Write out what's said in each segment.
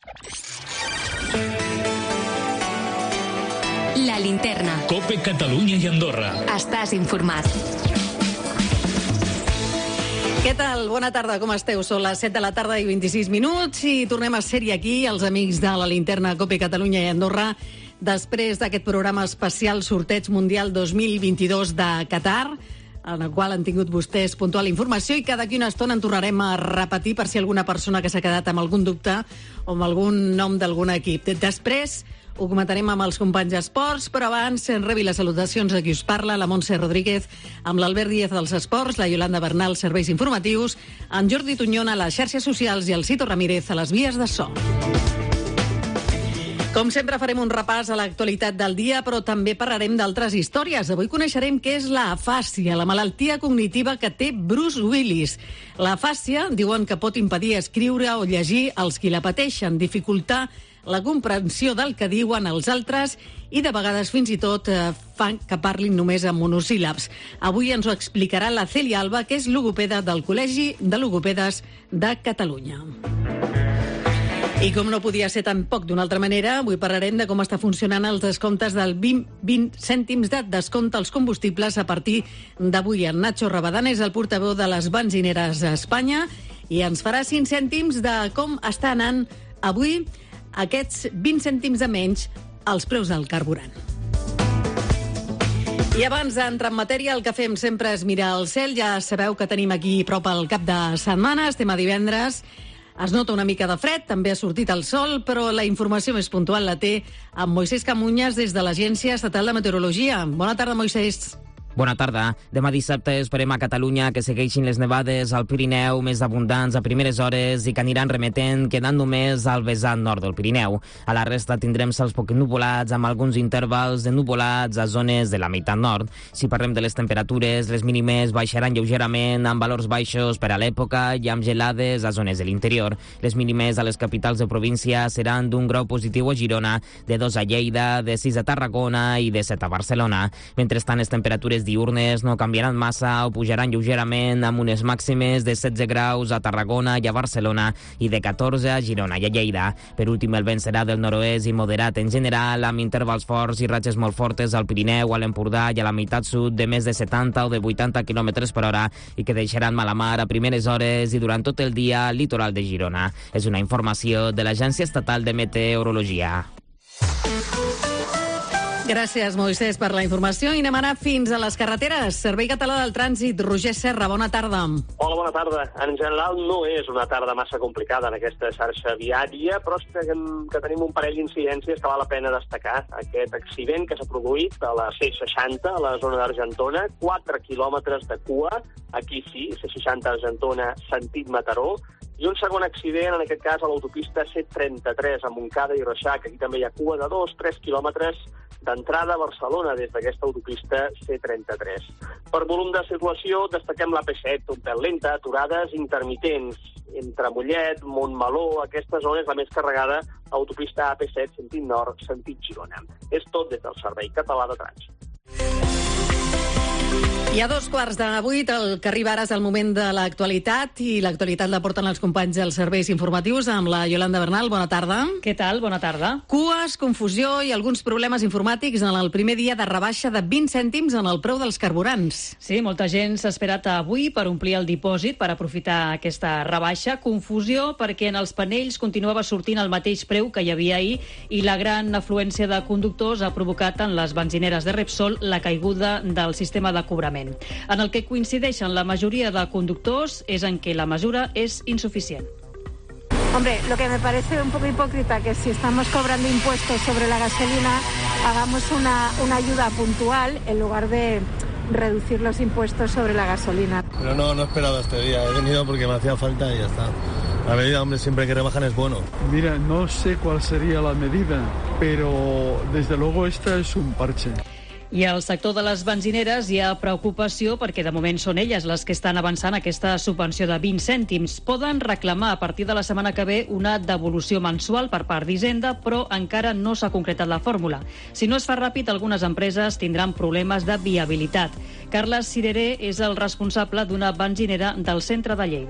La Linterna. COPE Catalunya i Andorra. Estàs informat. Què tal? Bona tarda, com esteu? Són les 7 de la tarda i 26 minuts i tornem a ser-hi aquí, els amics de la Linterna COPE Catalunya i Andorra, després d'aquest programa especial Sorteig Mundial 2022 de Qatar, en el qual han tingut vostès puntual informació i que d'aquí una estona en tornarem a repetir per si alguna persona que s'ha quedat amb algun dubte o amb algun nom d'algun equip. Després ho comentarem amb els companys d'esports, però abans rebi les salutacions de qui us parla, la Montse Rodríguez, amb l'Albert Díez dels esports, la Yolanda Bernal, serveis informatius, en Jordi Tunyón a les xarxes socials i el Cito Ramírez a les vies de so. Com sempre farem un repàs a l'actualitat del dia, però també parlarem d'altres històries. Avui coneixerem què és la afàsia, la malaltia cognitiva que té Bruce Willis. La afàsia diuen que pot impedir escriure o llegir els qui la pateixen, dificultar la comprensió del que diuen els altres i de vegades fins i tot fan que parlin només amb monosíl·labs. Avui ens ho explicarà la Cèlia Alba, que és logopeda del Col·legi de Logopedes de Catalunya. I com no podia ser tampoc d'una altra manera, avui parlarem de com està funcionant els descomptes del 20 cèntims de descompte als combustibles a partir d'avui. En Nacho Rabadán és el portaveu de les benzineres a Espanya i ens farà 5 cèntims de com està anant avui aquests 20 cèntims de menys als preus del carburant. I abans d'entrar en matèria, el que fem sempre és mirar al cel. Ja sabeu que tenim aquí a prop el cap de setmana, estem a divendres. Es nota una mica de fred, també ha sortit el sol, però la informació més puntual la té amb Moisès Camunyes des de l'Agència Estatal de Meteorologia. Bona tarda, Moisès. Bona tarda. Demà dissabte esperem a Catalunya que segueixin les nevades al Pirineu més abundants a primeres hores i que aniran remetent, quedant només al vessant nord del Pirineu. A la resta tindrem cels poc nuvolats amb alguns intervals de nuvolats a zones de la meitat nord. Si parlem de les temperatures, les mínimes baixaran lleugerament amb valors baixos per a l'època i amb gelades a zones de l'interior. Les mínimes a les capitals de província seran d'un grau positiu a Girona, de 2 a Lleida, de 6 a Tarragona i de 7 a Barcelona. Mentrestant, les temperatures diurnes no canviaran massa o pujaran lleugerament amb unes màximes de 16 graus a Tarragona i a Barcelona i de 14 a Girona i a Lleida. Per últim, el vent serà del nord-oest i moderat en general, amb intervals forts i ratxes molt fortes al Pirineu, a l'Empordà i a la meitat sud de més de 70 o de 80 km per hora i que deixaran mala mar a primeres hores i durant tot el dia al litoral de Girona. És una informació de l'Agència Estatal de Meteorologia. Gràcies, Moisès, per la informació. I anem ara fins a les carreteres. Servei Català del Trànsit, Roger Serra, bona tarda. Hola, bona tarda. En general no és una tarda massa complicada en aquesta xarxa viària, però és que tenim un parell d'incidències que val la pena destacar. Aquest accident que s'ha produït a la C60, a la zona d'Argentona, 4 quilòmetres de cua, aquí sí, C60 Argentona, sentit Mataró, i un segon accident, en aquest cas a l'autopista C33 a Montcada i Reixac. Aquí també hi ha cua de 2-3 quilòmetres d'entrada a Barcelona des d'aquesta autopista C33. Per volum de circulació destaquem la P7, un pèl lenta, aturades intermitents entre Mollet, Montmeló, aquesta zona és la més carregada, autopista AP7, sentit nord, sentit Girona. És tot des del Servei Català de Trànsit. I a 7:15 el que arriba ara és el moment de l'actualitat i l'actualitat la porten els companys dels serveis informatius amb la Yolanda Bernal. Bona tarda. Què tal? Bona tarda. Cues, confusió i alguns problemes informàtics en el primer dia de rebaixa de 20 cèntims en el preu dels carburants. Sí, molta gent s'ha esperat avui per omplir el dipòsit, per aprofitar aquesta rebaixa. Confusió perquè en els panells continuava sortint el mateix preu que hi havia ahir i la gran afluència de conductors ha provocat en les benzineres de Repsol la caiguda del sistema de cobrament. En el que coincideixen la majoría de conductors es en que la mesura es insuficient. Hombre, lo que me parece un poco hipócrita que si estamos cobrando impuestos sobre la gasolina hagamos una ayuda puntual en lugar de reducir los impuestos sobre la gasolina. Pero no he esperado este día, he venido porque me hacía falta y ya está. La medida, hombre, siempre que rebajan es bueno. Mira, no sé cuál sería la medida, pero desde luego esta es un parche. I al sector de les benzineres hi ha preocupació perquè de moment són elles les que estan avançant aquesta subvenció de 20 cèntims. Poden reclamar a partir de la setmana que ve una devolució mensual per part d'Hisenda, però encara no s'ha concretat la fórmula. Si no es fa ràpid, algunes empreses tindran problemes de viabilitat. Carles Cireré és el responsable d'una benzinera del centre de Lleida.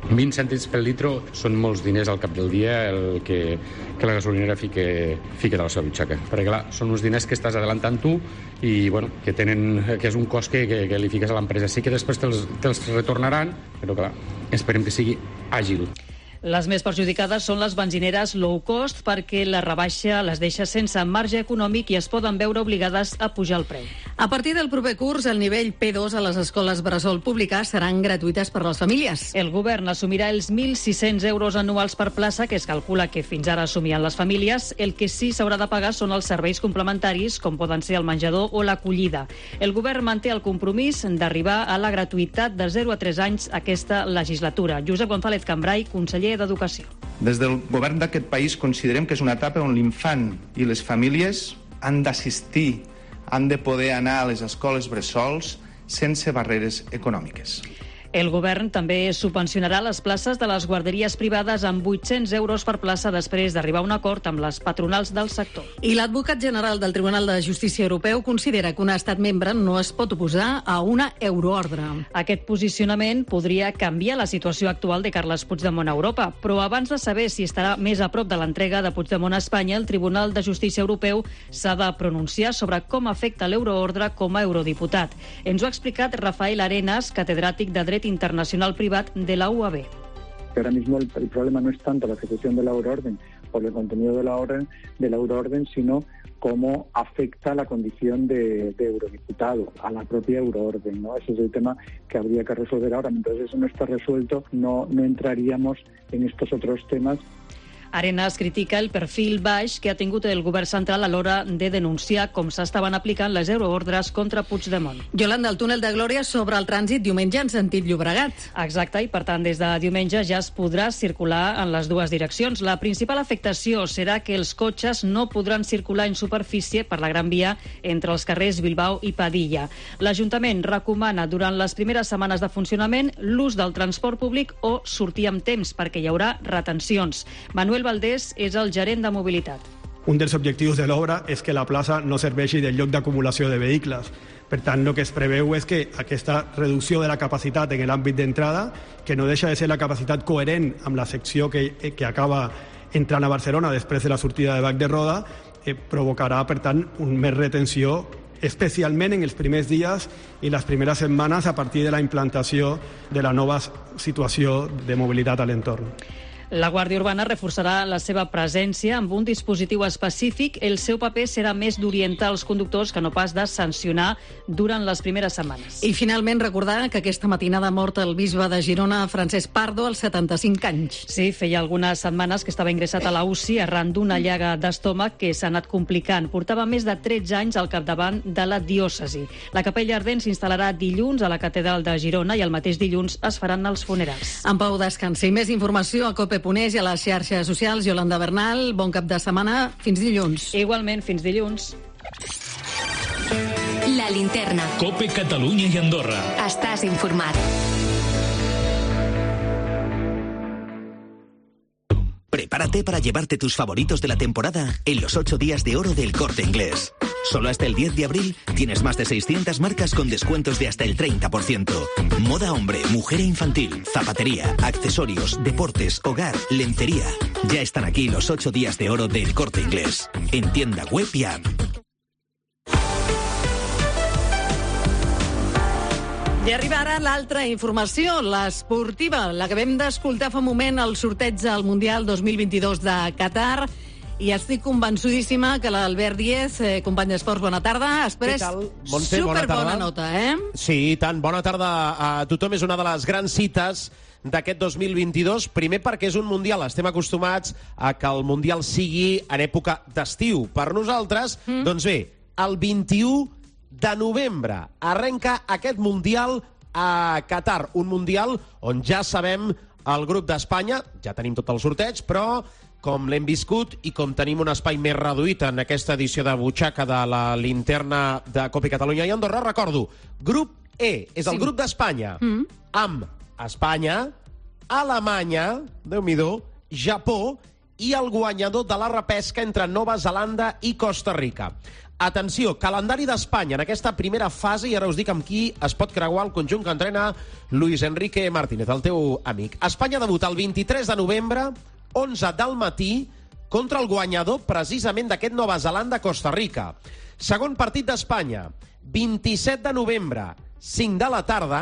20 cèntims per litre són molts diners al cap del dia el que la gasolinera fica de la seva butxaca. Perquè, clar, són uns diners que estàs adelantant tu i, bueno, que és un cost que li fiques a l'empresa. Sí que després te'ls retornaran, però, clar, esperem que sigui àgil. Les més perjudicades són les benzineres low cost perquè la rebaixa les deixa sense marge econòmic i es poden veure obligades a pujar el preu. A partir del proper curs, el nivell P2 a les escoles bressol públiques seran gratuïtes per a les famílies. El govern assumirà els 1.600 euros anuals per plaça que es calcula que fins ara assumien les famílies. El que sí s'haurà de pagar són els serveis complementaris, com poden ser el menjador o l'acollida. El govern manté el compromís d'arribar a la gratuïtat de 0 a 3 anys aquesta legislatura. Josep González Cambray, conseller d'Educació. Des del govern d'aquest país considerem que és una etapa on l'infant i les famílies han d'assistir, han de poder anar a les escoles bressols sense barreres econòmiques. El govern també subvencionarà les places de les guarderies privades amb 800 euros per plaça després d'arribar a un acord amb les patronals del sector. I l'advocat general del Tribunal de Justícia Europeu considera que un estat membre no es pot oposar a una euroordre. Aquest posicionament podria canviar la situació actual de Carles Puigdemont a Europa, però abans de saber si estarà més a prop de l'entrega de Puigdemont a Espanya, el Tribunal de Justícia Europeu s'ha de pronunciar sobre com afecta l'euroordre com a eurodiputat. Ens ho ha explicat Rafael Arenas, catedràtic de Dret Internacional Privat de la UAB. Ahora mismo el problema no es tanto la ejecución de la euroorden por el contenido de la euroorden, sino cómo afecta la condición de eurodiputado a la propia euroorden, ¿no? Ese es el tema que habría que resolver ahora. Mientras eso no está resuelto, no entraríamos en estos otros temas. Arenas critica el perfil baix que ha tingut el govern central a l'hora de denunciar com s'estaven aplicant les euroordres contra Puigdemont. Yolanda, el túnel de Glòria sobre el trànsit diumenge en sentit Llobregat. Exacte, i per tant des de diumenge ja es podrà circular en les dues direccions. La principal afectació serà que els cotxes no podran circular en superfície per la Gran Via entre els carrers Bilbao i Padilla. L'Ajuntament recomana durant les primeres setmanes de funcionament l'ús del transport públic o sortir amb temps perquè hi haurà retencions. Manuel Valdés és el gerent de mobilitat. Un dels objectius de l'obra és que la plaça no serveixi de lloc d'acumulació de vehicles. Per tant, el que es preveu és que aquesta reducció de la capacitat en l'àmbit d'entrada, que no deixa de ser la capacitat coherent amb la secció que acaba entrant a Barcelona després de la sortida de Bac de Roda, provocarà, per tant, més retenció, especialment en els primers dies i les primeres setmanes a partir de la implantació de la nova situació de mobilitat a l'entorn. La Guàrdia Urbana reforçarà la seva presència amb un dispositiu específic. El seu paper serà més d'orientar els conductors que no pas de sancionar durant les primeres setmanes. I finalment recordar que aquesta matinada ha mort el bisbe de Girona, Francesc Pardo, als 75 anys. Sí, feia algunes setmanes que estava ingressat a la UCI arran d'una llaga d'estómac que s'ha anat complicant. Portava més de 13 anys al capdavant de la diòcesi. La capella ardent s'instal·larà dilluns a la catedral de Girona i el mateix dilluns es faran els funerals. En Pau descansi. Més informació a COPE.es i a les xarxes socials. Yolanda Bernal, bon cap de setmana. Fins dilluns. Igualment, fins dilluns. La linterna. COPE Catalunya i Andorra. Estàs informat. Prepárate para llevarte tus favoritos de la temporada en los 8 días de oro del Corte Inglés. Solo hasta el 10 de abril tienes más de 600 marcas con descuentos de hasta el 30%. Moda hombre, mujer e infantil, zapatería, accesorios, deportes, hogar, lencería. Ya están aquí los 8 días de oro del Corte Inglés. En tienda web y app. I arriba ara l'altra informació, l'esportiva, la que vam d'escoltar fa un moment al sorteig del Mundial 2022 de Qatar. I estic convençudíssima que l'Albert Díez, company d'Esports, bona tarda. Has pres superbona nota, eh? Sí, i tant. Bona tarda a tothom. És una de les grans cites d'aquest 2022. Primer perquè és un Mundial. Estem acostumats a que el Mundial sigui en època d'estiu. Per nosaltres, doncs bé, el 21 de novembre arrenca aquest Mundial a Qatar. Un Mundial on ja sabem el grup d'Espanya, ja tenim tot el sorteig, però com l'hem viscut i com tenim un espai més reduït en aquesta edició de butxaca de la linterna de COPE Catalunya i Andorra, recordo, grup E, és el grup d'Espanya, amb Espanya, Alemanya, Déu-n'hi-do, Japó i el guanyador de la repesca entre Nova Zelanda i Costa Rica. Atenció, calendari d'Espanya en aquesta primera fase, i ara us dic amb qui es pot creuar el conjunt que entrena Luis Enrique Martínez, el teu amic. Espanya debuta el 23 de novembre, 11 del matí, contra el guanyador precisament d'aquest Nova Zelanda-Costa Rica. Segon partit d'Espanya, 27 de novembre, 5 de la tarda,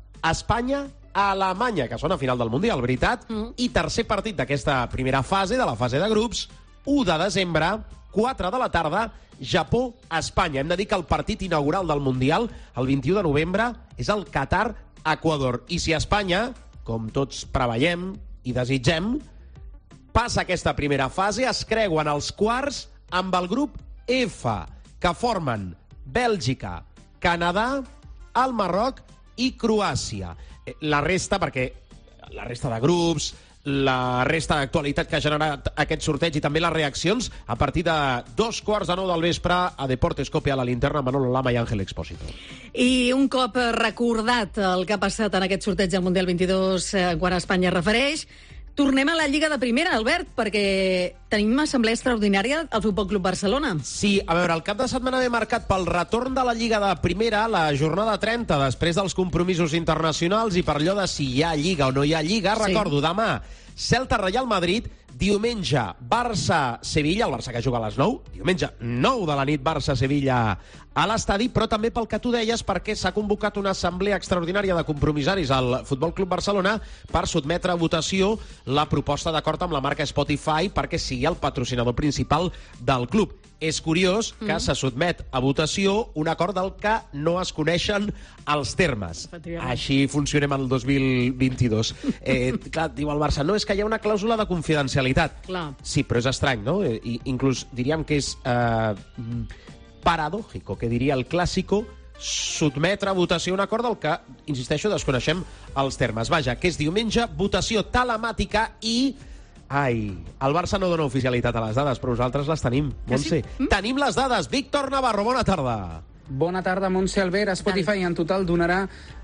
Espanya-Alemanya, que sona a final del Mundial, veritat? I tercer partit d'aquesta primera fase, de la fase de grups, 1 de desembre, 4 de la tarda, Japó-Espanya. Hem de dir que el partit inaugural del Mundial, el 21 de novembre, és el Qatar-Equador. I si Espanya, com tots preveiem i desitgem, passa aquesta primera fase, es creuen els quarts amb el grup F, que formen Bèlgica, Canadà, el Marroc i Croàcia. La resta, perquè la resta de grups, la resta d'actualitat que ha generat aquest sorteig i també les reaccions a partir de 9:15 del vespre a Deportes Cope a la Linterna, Manolo Lama i Àngel Expósito. I un cop recordat el que ha passat en aquest sorteig del Mundial 22 quan Espanya es refereix, tornem a la Lliga de Primera, Albert, perquè tenim assemblea extraordinària al Futbol Club Barcelona. Sí, a veure, el cap de setmana ve marcat pel retorn de la Lliga de Primera, la jornada 30, després dels compromisos internacionals i per allò de si hi ha Lliga o no hi ha Lliga. Sí. Recordo, demà, Celta-Reial Madrid, diumenge, Barça-Sevilla, el Barça que juga a les 9, diumenge 9 de la nit, Barça-Sevilla a l'estadi, però també pel que tu deies, perquè s'ha convocat una assemblea extraordinària de compromissaris al Futbol Club Barcelona per sotmetre a votació la proposta d'acord amb la marca Spotify perquè sigui el patrocinador principal del club. És curiós que se sotmet a votació un acord del que no es coneixen els termes. Així funcionem el 2022. Clar, diu el Barça, no, és que hi ha una clàusula de confidencialitat. Clar. Sí, però és estrany, no? Inclús diríem que és paradògico, que diria el clàssico, sotmetre a votació un acord del que, insisteixo, desconeixem els termes. Vaja, que és diumenge, votació telemàtica i... Ai, el Barça no dona oficialitat a les dades, però nosaltres les tenim, Montse. Sí? Tenim les dades. Víctor Navarro, bona tarda. Bona tarda, Montse Albert. Spotify en total donarà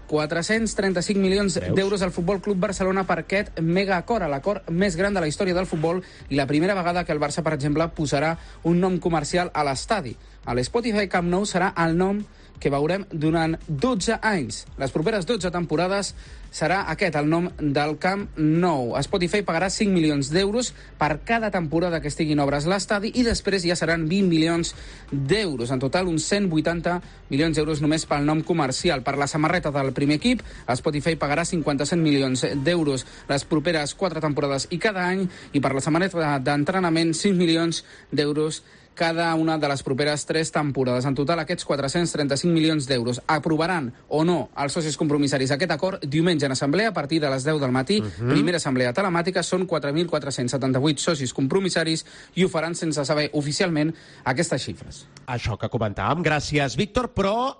435 milions d'euros al Futbol Club Barcelona per aquest megaacord, l'acord més gran de la història del futbol i la primera vegada que el Barça, per exemple, posarà un nom comercial a l'estadi. A l'Spotify Camp Nou serà el nom que veurem durant 12 anys. Les properes 12 temporades serà aquest, el nom del Camp Nou. Spotify pagarà 5 milions d'euros per cada temporada que estiguin obres l'estadi i després ja seran 20 milions d'euros. En total, uns 180 milions d'euros només pel nom comercial. Per la samarreta del primer equip, Spotify pagarà 57 milions d'euros les properes 4 temporades i cada any, i per la samarreta d'entrenament 5 milions d'euros cada una de les properes 3 temporades. En total, aquests 435 milions d'euros. Aprovaran o no els socis compromissaris aquest acord diumenge en assemblea a partir de les 10 del matí. Primera assemblea telemàtica, són 4.478 socis compromissaris i ho faran sense saber oficialment aquestes xifres. Això que comentàvem. Gràcies, Víctor, però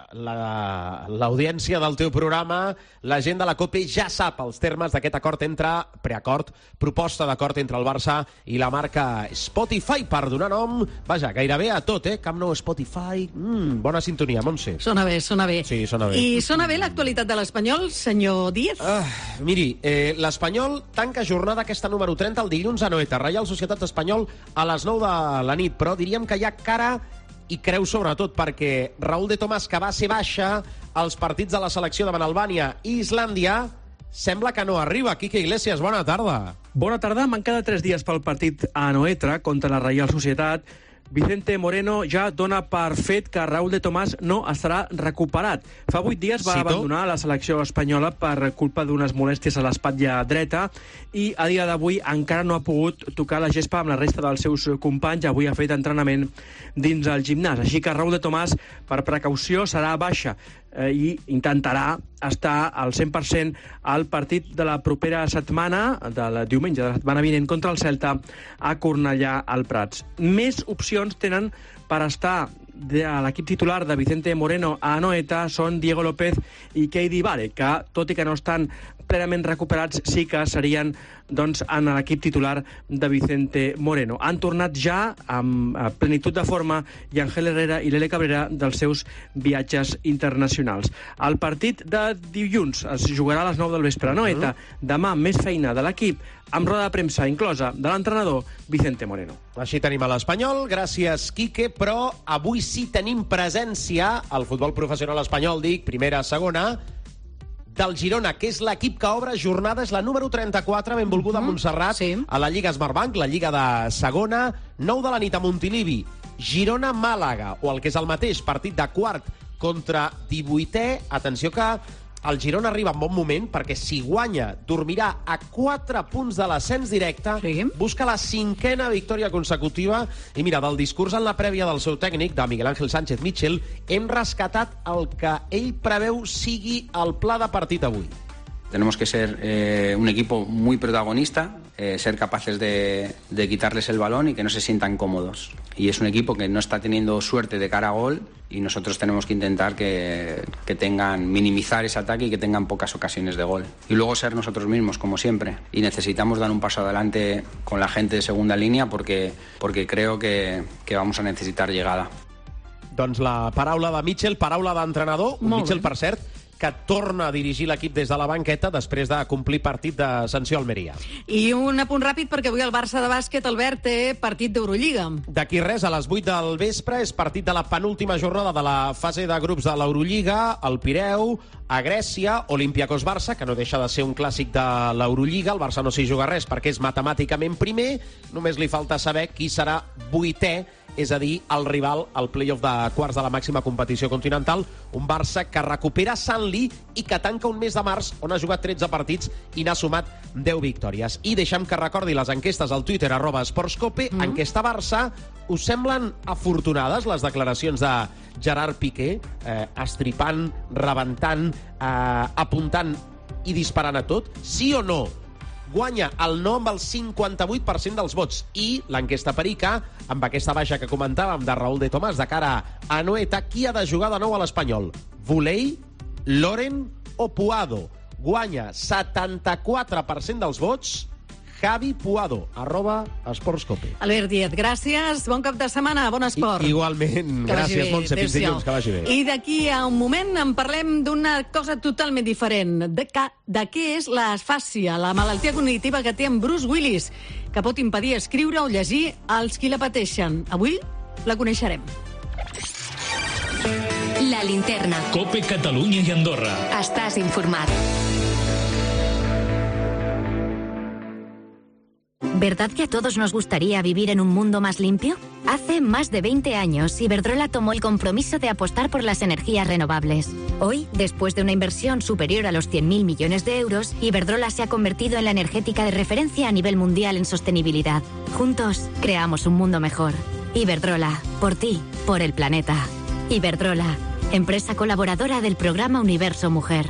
l'audiència del teu programa, la gent de la COPE ja sap els termes d'aquest acord preacord, proposta d'acord entre el Barça i la marca Spotify per donar nom, vaja, gairebé a tot, Camp Nou, Spotify, bona sintonia, Montse. Sona bé, sona bé. Sí, sona bé. I sona bé l'actualitat de l'Espanyol, senyor Díaz? Miri, l'Espanyol tanca jornada aquesta número 30 el dilluns a Anoeta, Reial Societat Espanyol a les 9 de la nit, però diríem que hi ha cara i creu sobretot perquè Raúl de Tomàs, que va ser baixa als partits de la selecció davant Albània i Islàndia, sembla que no arriba. Quique Iglesias, bona tarda. Bona tarda. Mancada 3 dies pel partit a Anoeta contra la Reial Societat. Vicente Moreno ja dona per fet que Raúl de Tomàs no estarà recuperat. Fa 8 dies va abandonar la selecció espanyola per culpa d'unes molèsties a l'espatlla dreta i a dia d'avui encara no ha pogut tocar la gespa amb la resta dels seus companys. Avui ha fet entrenament dins el gimnàs. Així que Raúl de Tomàs, per precaució, serà baixa i intentarà estar al 100% al partit de la propera setmana, del diumenge de la setmana vinent, contra el Celta a Cornellà al Prats. Més opcions tenen per estar l'equip titular de Vicente Moreno a Anoeta són Diego López i Keidi Vare, que, tot i que no estan plenament recuperats, sí que serien en l'equip titular de Vicente Moreno. Han tornat ja amb plenitud de forma i Ángel Herrera i Lele Cabrera dels seus viatges internacionals. El partit de dilluns es jugarà a les 9 del vespre a Anoeta. Demà, més feina de l'equip, amb roda de premsa inclosa de l'entrenador Vicente Moreno. Així tenim a l'Espanyol, gràcies, Quique, però avui sí tenim presència al futbol professional espanyol, dic, primera, segona, del Girona, que és l'equip que obre jornada, és la número 34, benvolguda a Montserrat, a la Lliga Smartbank, la Lliga de segona, 9 de la nit a Montilivi, Girona-Màlaga, o el que és el mateix, partit de quart contra 18è. Atenció que el Girona arriba en bon moment, perquè si guanya dormirà a 4 punts de l'ascens directe, busca la 5a victòria consecutiva, i mira, del discurs en la prèvia del seu tècnic, de Miguel Ángel Sánchez Mitchell, hem rescatat el que ell preveu sigui el pla de partit avui. Tenemos que ser un equipo muy protagonista, ser capaces de quitarles el balón y que no se sientan cómodos. Y es un equipo que no está teniendo suerte de cara a gol y nosotros tenemos que intentar que tengan, minimizar ese ataque y que tengan pocas ocasiones de gol. Y luego ser nosotros mismos, como siempre. Y necesitamos dar un paso adelante con la gente de segunda línea porque creo que vamos a necesitar llegada. Doncs la paraula de Mitchell, paraula d'entrenador. Mitchell, per cert, que torna a dirigir l'equip des de la banqueta després de complir partit de sanció a Almeria. I un apunt ràpid, perquè avui el Barça de bàsquet, Albert, té partit d'Eurolliga. D'aquí res, a les 8 del vespre, és partit de la penúltima jornada de la fase de grups de l'Eurolliga, al Pireu, a Grècia, Olympiacos-Barça, que no deixa de ser un clàssic de l'Eurolliga. El Barça no s'hi juga res perquè és matemàticament primer, només li falta saber qui serà 8è, és a dir, el rival al play-off de quarts de la màxima competició continental, un Barça que recupera Sanli i que tanca un mes de març on ha jugat 13 partits i n'ha sumat 10 victòries. I deixa'm que recordi les enquestes al Twitter, @Sportscope, enquesta Barça. Us semblen afortunades les declaracions de Gerard Piqué, estripant, rebentant, apuntant i disparant a tot? Sí o no? Guanya el no amb el 58% dels vots. I l'enquesta Perica, amb aquesta baixa que comentàvem de Raúl de Tomàs de cara a Anoeta, qui ha de jugar de nou a l'Espanyol? Voley, Loren o Puado? Guanya 74% dels vots Javi Puado, @Sportscope. Albert Díaz, gràcies, bon cap de setmana, bon esport. Igualment, gràcies, Montse, fins dilluns, que vagi bé. I d'aquí a un moment en parlem d'una cosa totalment diferent, de què és l'afàsia, la malaltia cognitiva que té en Bruce Willis, que pot impedir escriure o llegir als qui la pateixen. Avui la coneixerem. La linterna. COPE Catalunya i Andorra. Estàs informat. ¿Verdad que a todos nos gustaría vivir en un mundo más limpio? Hace más de 20 años, Iberdrola tomó el compromiso de apostar por las energías renovables. Hoy, después de una inversión superior a los 100.000 millones de euros, Iberdrola se ha convertido en la energética de referencia a nivel mundial en sostenibilidad. Juntos, creamos un mundo mejor. Iberdrola, por ti, por el planeta. Iberdrola, empresa colaboradora del programa Universo Mujer.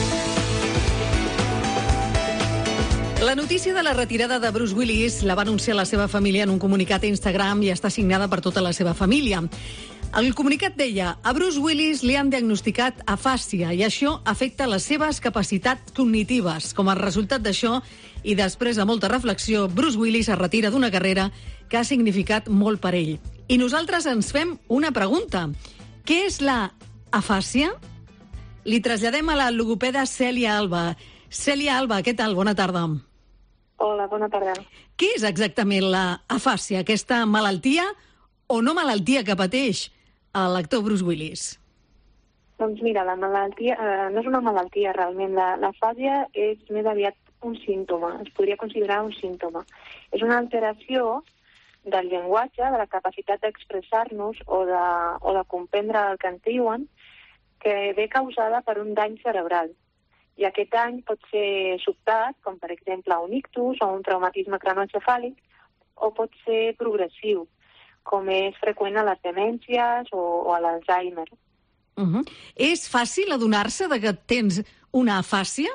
La notícia de la retirada de Bruce Willis la va anunciar la seva família en un comunicat a Instagram i està signada per tota la seva família. El comunicat deia: a Bruce Willis li han diagnosticat afàsia i això afecta les seves capacitats cognitives. Com a resultat d'això, i després de molta reflexió, Bruce Willis es retira d'una carrera que ha significat molt per ell. I nosaltres ens fem una pregunta. Què és la afàsia? Li traslladem a la logopeda Cèlia Alba. Cèlia Alba, què tal? Bona tarda. Hola, bona tarda. Què és exactament la afàsia, aquesta malaltia o no malaltia que pateix l'actor Bruce Willis? Doncs mira, la malaltia no és una malaltia realment. L'afàsia és més aviat un símptoma, es podria considerar un símptoma. És una alteració del llenguatge, de la capacitat d'expressar-nos o de comprendre el que ens diuen, que ve causada per un dany cerebral. I aquest dany pot ser sobtat, com per exemple un ictus o un traumatisme cranoencefàlic, o pot ser progressiu, com és freqüent a les demències o a l'Alzheimer. És fàcil adonar-se de que tens una afàsia?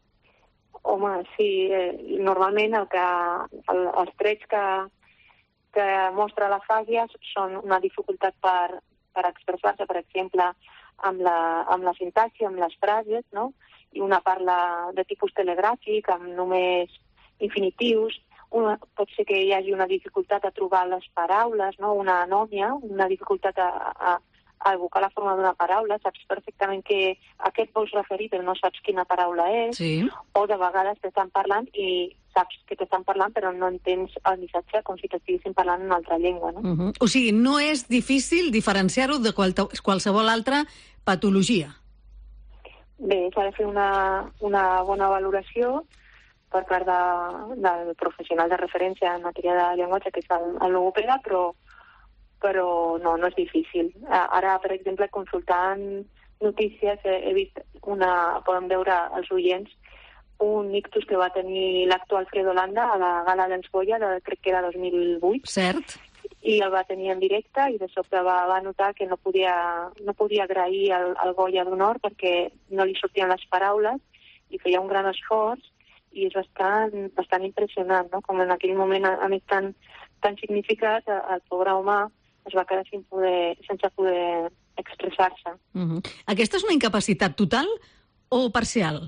Home, sí. Normalment els trets que mostra l'afàsia són una dificultat per expressar-se, per exemple, amb la sintaxi, amb les frases, no? I una parla de tipus telegràfic, amb només infinitius. Pot ser que hi hagi una dificultat a trobar les paraules, no? Una anòmia, una dificultat a evocar la forma d'una paraula. Saps perfectament que a què et vols referir, però no saps quina paraula és. Sí. O de vegades t'estan parlant i saps que t'estan parlant, però no entens el missatge com si t'estiguessin parlant en una altra llengua, no? O sigui, no és difícil diferenciar-ho de qualsevol altra patologia. Bé, s'ha de fer una bona valoració per part del professional de referència en matèria de llenguatge, que és el logopeda, però no és difícil. Ara, per exemple, consultant notícies, he vist poden veure els oients, un ictus que va tenir l'actual Fredo Landa a la gala dels Goya, crec que era 2008. Cert. I el va tenir en directe i de sobte va notar que no podia agrair el Goya d'Honor perquè no li sortien les paraules i feia un gran esforç i és bastant impressionant, no? Com en aquell moment, a més tan significat, el pobre home es va quedar sense poder expressar-se. Aquesta és una incapacitat total o parcial?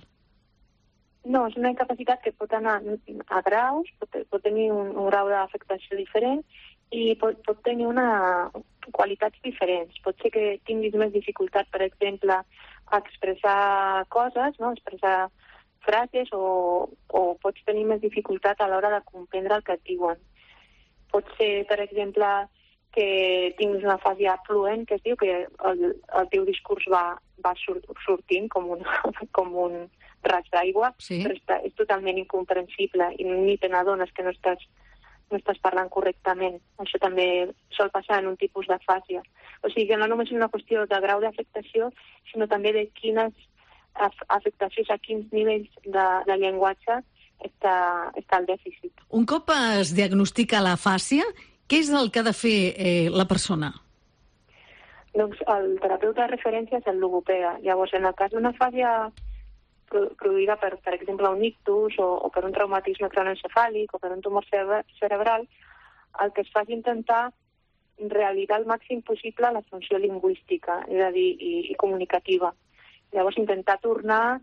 No, és una incapacitat que pot anar a graus, pot tenir un grau d'afectació diferent i pot tenir qualitats diferents. Pot ser que tinguis més dificultat, per exemple, a expressar coses, no? Expressar frases, o pots tenir més dificultat a l'hora de comprendre el que et diuen. Pot ser, per exemple, que tinguis una afàsia fluent, que es diu que el teu discurs va sortint com un raig d'aigua, sí. Però és totalment incomprensible i ni te n'adones que no estàs parlant correctament. Això també sol passar en un tipus d'afàsia. O sigui que no només és una qüestió de grau d'afectació, sinó també de quines afectacions, a quins nivells de llenguatge està el dèficit. Un cop es diagnostica l'afàsia, què és el que ha de fer la persona? Doncs el terapeuta de referència és el logopeda. Llavors, en el cas d'una afàsia produïda per exemple, un ictus o per un traumatisme cronoencefàlic o per un tumor cerebral, el que es fa és intentar realitzar al màxim possible la funció lingüística, és a dir, i comunicativa. Llavors, intentar tornar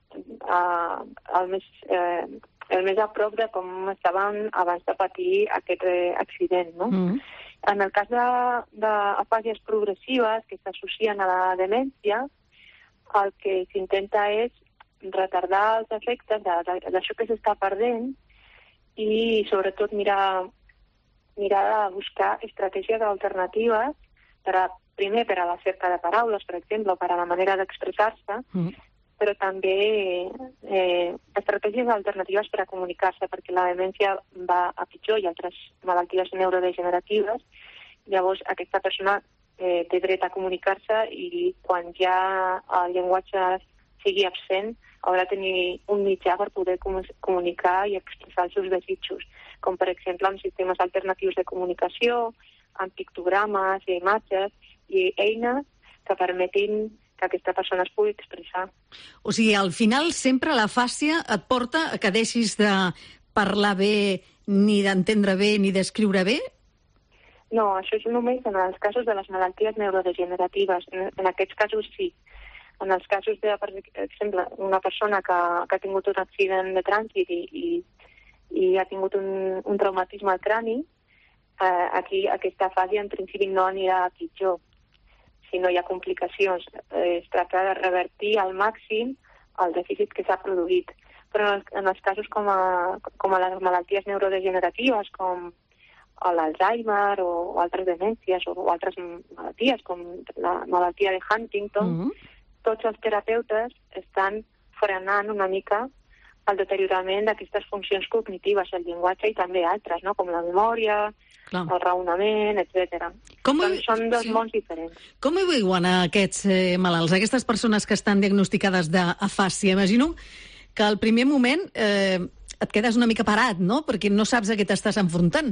el més a prop de com estàvem abans de patir aquest accident, no? En el cas d'afàsies progressives que s'associen a la demència, el que s'intenta és retardar els efectes d'això que s'està perdent i, sobretot, mirar de buscar estratègies alternatives primer per a la cerca de paraules, per exemple, o per a la manera d'expressar-se, però també estratègies alternatives per a comunicar-se, perquè la demència va a pitjor i altres malalties neurodegeneratives. Llavors, aquesta persona té dret a comunicar-se i quan ja el llenguatge sigui absent, haurà de tenir un mitjà per poder comunicar i expressar els seus desitjos, com per exemple amb sistemes alternatius de comunicació, amb pictogrames i imatges i eines que permetin que aquesta persona es pugui expressar. O sigui, al final sempre l'afàsia et porta a que deixis de parlar bé, ni d'entendre bé, ni d'escriure bé? No, això és només en els casos de les malalties neurodegeneratives. En aquests casos sí. En els casos de, per exemple, una persona que ha tingut un accident de trànsit i ha tingut un traumatisme al crani, aquí aquesta afàsia en principi no anirà a pitjor. Si no hi ha complicacions, es tracta de revertir al màxim el dèficit que s'ha produït. Però en els casos com a les malalties neurodegeneratives, com l'Alzheimer o altres demències o altres malalties, com la malaltia de Huntington, tots els terapeutes estan frenant una mica el deteriorament d'aquestes funcions cognitives, el llenguatge i també altres, no? Com la memòria, el raonament, etc. Són dos mons diferents. Com ho viuen aquests malalts, aquestes persones que estan diagnosticades d'afàsia? Imagino que al primer moment et quedes una mica parat, no? Perquè no saps a què t'estàs enfrontant.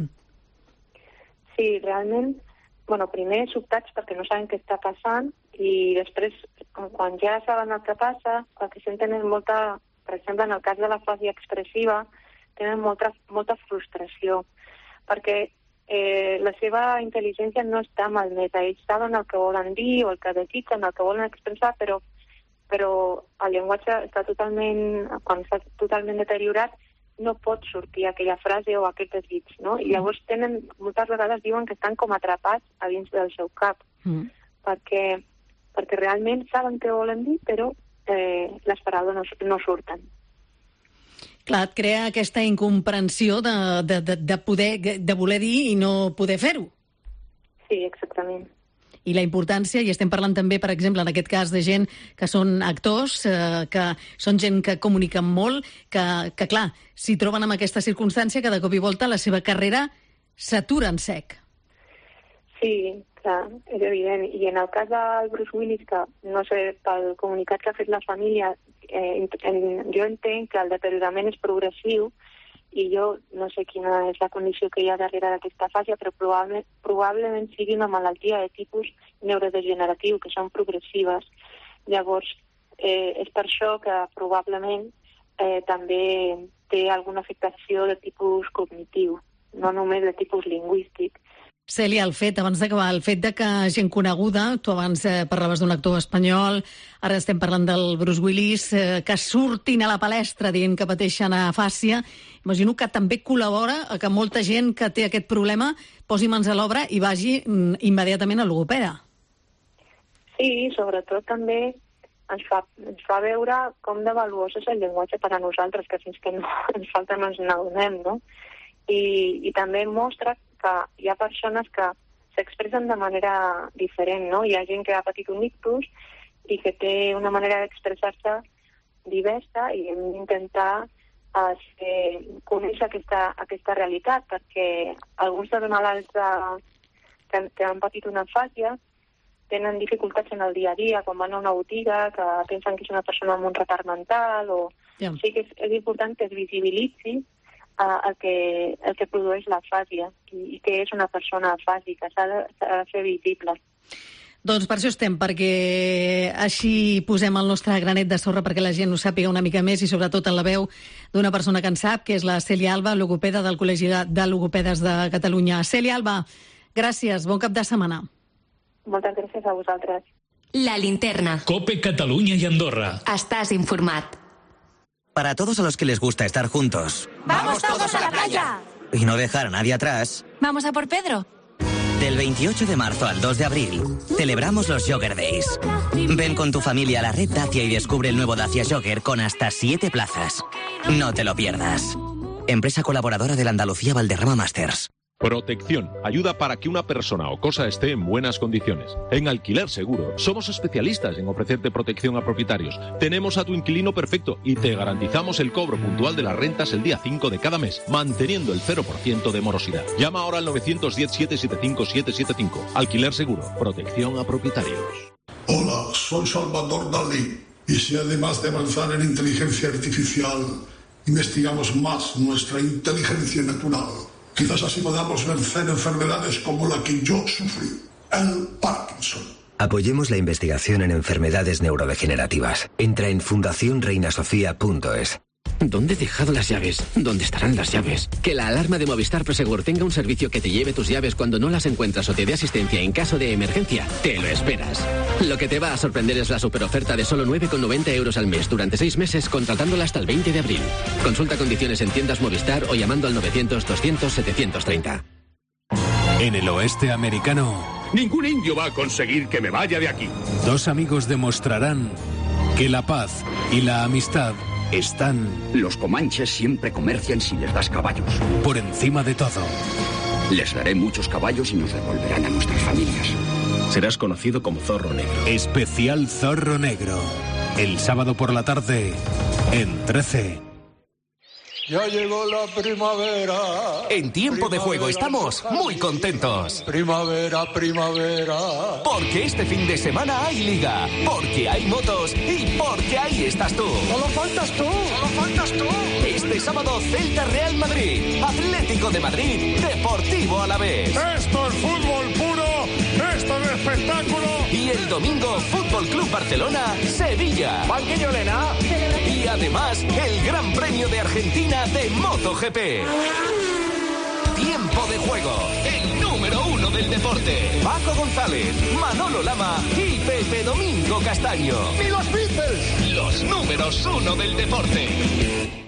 Sí, realment, primer sobtats perquè no saben què està passant i després, quan ja saben el que passa, el que senten és molta, per exemple, en el cas de l'afàsia expressiva, tenen molta frustració, perquè la seva intel·ligència no està malmesa. Ells saben el que volen dir o el que desitgen, el que volen expressar, però el llenguatge quan està totalment deteriorat, no pot sortir aquella frase o aquest desig, no? I llavors moltes vegades diuen que estan com atrapats a dins del seu cap, perquè realment saben què volen dir, però les paraules no surten. Clar, et crea aquesta incomprensió de voler dir i no poder fer-ho. Sí, exactament. I la importància, i estem parlant també, per exemple, en aquest cas de gent que són actors, que són gent que comuniquen molt, que clar, si troben en aquesta circumstància que de cop i volta la seva carrera s'atura en sec. Sí, clar, és evident. I en el cas del Bruce Willis, que no sé, pel comunicat que ha fet la família, jo entenc que el deteriorament és progressiu i jo no sé quina és la condició que hi ha darrere d'aquesta fase, però probablement sigui una malaltia de tipus neurodegeneratiu, que són progressives. Llavors, és per això que probablement també té alguna afectació de tipus cognitiu, no només de tipus lingüístic. Cèlia, abans d'acabar, el fet de que gent coneguda, tu abans parlaves d'un actor espanyol, ara estem parlant del Bruce Willis, que surtin a la palestra dient que pateixen afàsia, imagino que també col·labora a que molta gent que té aquest problema posi mans a l'obra i vagi immediatament a logopeda. Sí, sobretot també ens fa veure com de valuós és el llenguatge per a nosaltres, que fins que no ens falta no ens n'adonem, no? I també mostra que hi ha persones que s'expressen de manera diferent, no? Hi ha gent que ha patit un ictus i que té una manera d'expressar-se diversa i hem d'intentar conèixer aquesta realitat, perquè alguns dels malalts que han patit una afàsia tenen dificultats en el dia a dia, quan van a una botiga, que pensen que és una persona amb un retard mental, o sí que és important que es visibilitzi el que produeix l'afàsia i que és una persona afàsica, s'ha de fer visible. Doncs per això estem, perquè així posem el nostre granet de sorra perquè la gent ho sàpiga una mica més i sobretot en la veu d'una persona que en sap, que és la Cèlia Alba, logopeda del Col·legi de Logopedes de Catalunya. Cèlia Alba, gràcies, bon cap de setmana. Moltes gràcies a vosaltres. La Linterna. COPE Catalunya y Andorra. Estàs informat. Para todos a los que les gusta estar juntos. ¡Vamos todos a la playa! Y no dejar a nadie atrás. ¿Vamos a por Pedro? Del 28 de marzo al 2 de abril, celebramos los Jogger Days. Ven con tu familia a la red Dacia y descubre el nuevo Dacia Jogger con hasta 7 plazas. No te lo pierdas. Empresa colaboradora de la Andalucía Valderrama Masters. Protección. Ayuda para que una persona o cosa esté en buenas condiciones. En Alquiler Seguro somos especialistas en ofrecerte protección a propietarios. Tenemos a tu inquilino perfecto y te garantizamos el cobro puntual de las rentas el día 5 de cada mes, manteniendo el 0% de morosidad. Llama ahora al 910-775-775. Alquiler Seguro. Protección a propietarios. Hola, soy Salvador Dalí. Y si además de avanzar en inteligencia artificial, investigamos más nuestra inteligencia natural, quizás así podamos vencer enfermedades como la que yo sufrí, el Parkinson. Apoyemos la investigación en enfermedades neurodegenerativas. Entra en fundacionreinasofía.es. ¿Dónde he dejado las llaves? ¿Dónde estarán las llaves? Que la alarma de Movistar Prosegur tenga un servicio que te lleve tus llaves cuando no las encuentras o te dé asistencia en caso de emergencia, te lo esperas. Lo que te va a sorprender es la superoferta de solo 9,90 euros al mes durante 6 meses, contratándola hasta el 20 de abril. Consulta condiciones en tiendas Movistar o llamando al 900-200-730. En el oeste americano, ningún indio va a conseguir que me vaya de aquí. Dos amigos demostrarán que la paz y la amistad están... Los comanches siempre comercian si les das caballos. Por encima de todo. Les daré muchos caballos y nos devolverán a nuestras familias. Serás conocido como Zorro Negro. Especial Zorro Negro. El sábado por la tarde, en 13. Ya llegó la primavera. En Tiempo de Juego estamos muy contentos. Primavera, primavera. Porque este fin de semana hay liga, porque hay motos y porque ahí estás tú. ¡Solo faltas tú! ¡Solo faltas tú! Este sábado Celta Real Madrid, Atlético de Madrid, Deportivo Alavés. Esto es fútbol puro, esto es espectáculo. Y el domingo Fútbol Club Barcelona, Sevilla. Banquillo Elena. Y además el Gran Premio de Argentina de MotoGP. Tiempo de Juego, el número 1 del deporte. Paco González, Manolo Lama y Pepe Domingo Castaño. ¡Ni los Beatles! Los números 1 del deporte.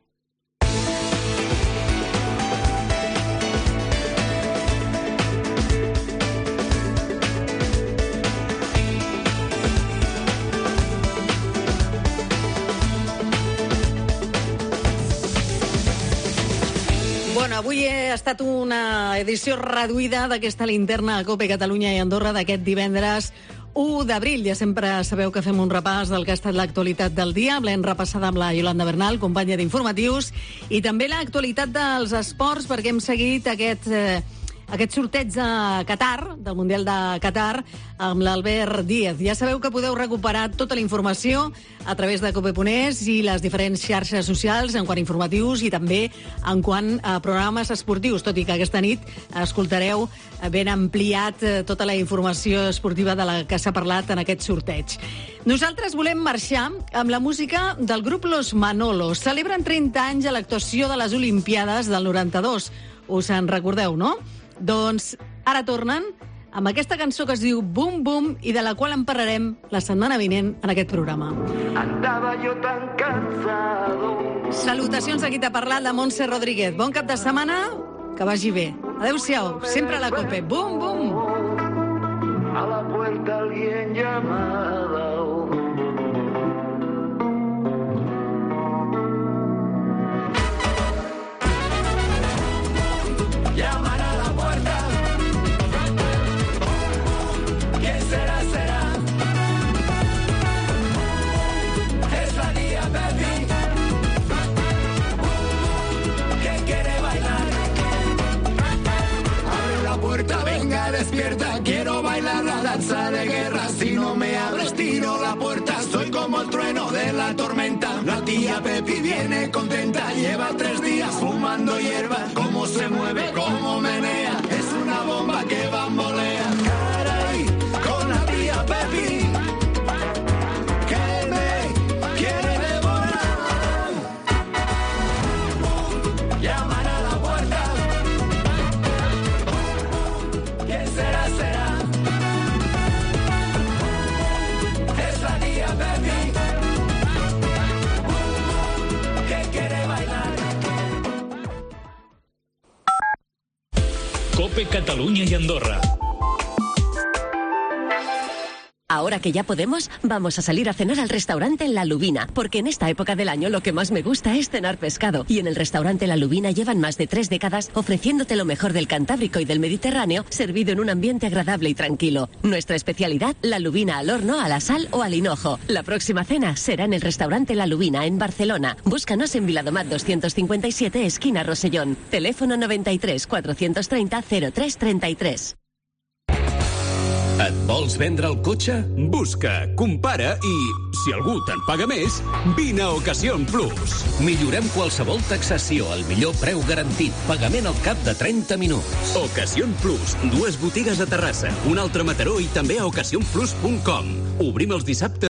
Bueno, avui ha estat una edició reduïda d'aquesta linterna a COPE Catalunya i Andorra d'aquest divendres 1 d'abril. Ja sempre sabeu que fem un repàs del que ha estat l'actualitat del dia. L'hem repassada amb la Yolanda Bernal, companya d'Informatius, i també l'actualitat dels esports, perquè hem seguit aquest sorteig a Qatar, del Mundial de Qatar, amb l'Albert Díez. Ja sabeu que podeu recuperar tota la informació a través de cope.es i les diferents xarxes socials en quant a informatius i també en quant a programes esportius, tot i que aquesta nit escoltareu ben ampliat tota la informació esportiva de la que s'ha parlat en aquest sorteig. Nosaltres volem marxar amb la música del grup Los Manolos. Celebren 30 anys a l'actuació de les Olimpiades del 92. Us en recordeu, no? Doncs ara tornen amb aquesta cançó que es diu Boom Boom i de la qual en parlarem la setmana vinent en aquest programa. Andava jo tan cansado. Salutacions, aquí t'ha parlat la Montse Rodríguez. Bon cap de setmana, que vagi bé. Adéu-siau, sempre a la COPE. Boom Boom. A la puerta alguien llamada. Llaman a la puerta. ¿Quién será? Es la tía Pepi, que quiere bailar. Abre la puerta, venga, despierta. Quiero bailar la danza de guerra. Si no me abres, tiro la puerta. Soy como el trueno de la tormenta. La tía Pepi viene contenta. Lleva 3 días fumando hierba. Cómo se mueve, cómo menea. Es una bomba que bambolea. Caray, con la tía Pepi, que me quiere devorar. Llaman a la puerta. ¿Quién será? Es la tía Pepi, que quiere bailar. COPE Catalunya y Andorra. Ahora que ya podemos, vamos a salir a cenar al restaurante La Lubina, porque en esta época del año lo que más me gusta es cenar pescado. Y en el restaurante La Lubina llevan más de 3 décadas ofreciéndote lo mejor del Cantábrico y del Mediterráneo, servido en un ambiente agradable y tranquilo. Nuestra especialidad, la lubina al horno, a la sal o al hinojo. La próxima cena será en el restaurante La Lubina, en Barcelona. Búscanos en Viladomat 257, esquina Rosellón. Teléfono 93 430 0333. Et vols vendre el cotxe? Busca, compara i, si algú te'n paga més, vine a Ocasión Plus. Millorem qualsevol taxació al millor preu garantit. Pagament al cap de 30 minuts. Ocasión Plus. 2 botigues a Terrassa, una altra a Mataró i també a ocasiónplus.com. Obrim els dissabtes